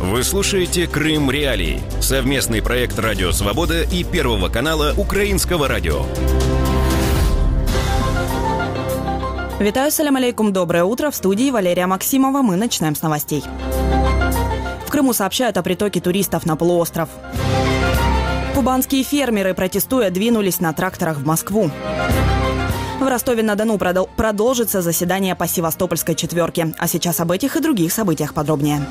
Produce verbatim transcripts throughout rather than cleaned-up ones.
Вы слушаете «Крым Реалии» – совместный проект «Радио Свобода» и Первого канала Украинского радио. Витаю, салям алейкум, доброе утро. В студии Валерия Максимова. Мы начинаем с новостей. В Крыму сообщают о притоке туристов на полуостров. Кубанские фермеры, протестуя, двинулись на тракторах в Москву. В Ростове-на-Дону продолжится заседание по Севастопольской четверке. А сейчас об этих и других событиях подробнее.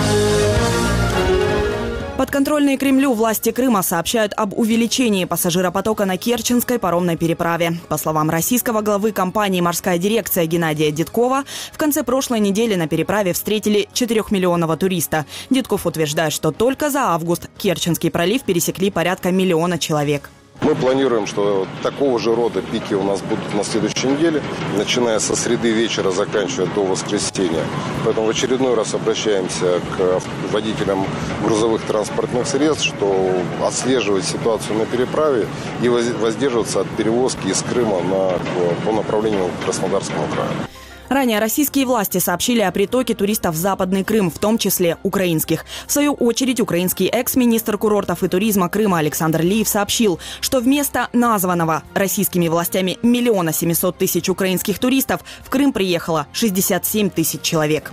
Подконтрольные Кремлю власти Крыма сообщают об увеличении пассажиропотока на Керченской паромной переправе. По словам российского главы компании «Морская дирекция» Геннадия Дедкова, в конце прошлой недели на переправе встретили четырехмиллионного туриста. Дедков утверждает, что только за август Керченский пролив пересекли порядка миллиона человек. Мы планируем, что такого же рода пики у нас будут на следующей неделе, начиная со среды вечера, заканчивая до воскресенья. Поэтому в очередной раз обращаемся к водителям грузовых транспортных средств, что отслеживать ситуацию на переправе и воздерживаться от перевозки из Крыма на, по направлению к Краснодарскому краю. Ранее российские власти сообщили о притоке туристов в Западный Крым, в том числе украинских. В свою очередь, украинский экс-министр курортов и туризма Крыма Александр Лиев сообщил, что вместо названного российскими властями миллиона семисот тысяч украинских туристов в Крым приехало шестьдесят семь тысяч человек.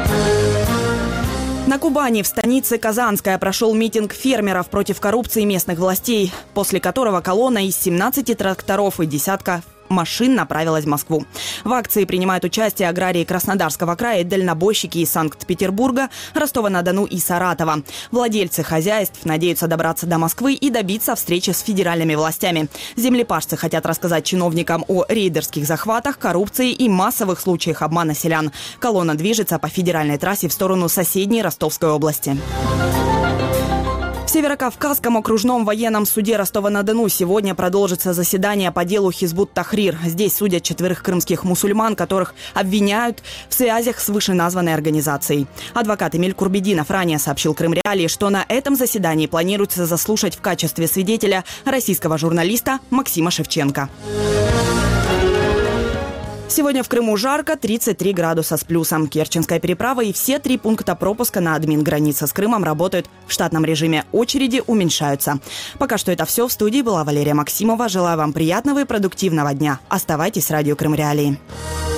На Кубани, в станице Казанская, прошел митинг фермеров против коррупции местных властей, после которого колонна из семнадцати тракторов и десятка машин направилась в Москву. В акции принимают участие аграрии Краснодарского края, дальнобойщики из Санкт-Петербурга, Ростова-на-Дону и Саратова. Владельцы хозяйств надеются добраться до Москвы и добиться встречи с федеральными властями. Землепашцы хотят рассказать чиновникам о рейдерских захватах, коррупции и массовых случаях обмана селян. Колонна движется по федеральной трассе в сторону соседней Ростовской области. В Северокавказском окружном военном суде Ростова-на-Дону сегодня продолжится заседание по делу Хизбут-Тахрир. Здесь судят четверых крымских мусульман, которых обвиняют в связях с вышеназванной организацией. Адвокат Эмиль Курбединов ранее сообщил Крым Реалии, что на этом заседании планируется заслушать в качестве свидетеля российского журналиста Максима Шевченко. Сегодня в Крыму жарко, тридцать три градуса с плюсом. Керченская переправа и все три пункта пропуска на админ-границе с Крымом работают в штатном режиме. Очереди уменьшаются. Пока что это все. В студии была Валерия Максимова. Желаю вам приятного и продуктивного дня. Оставайтесь с радио Крым Реалии.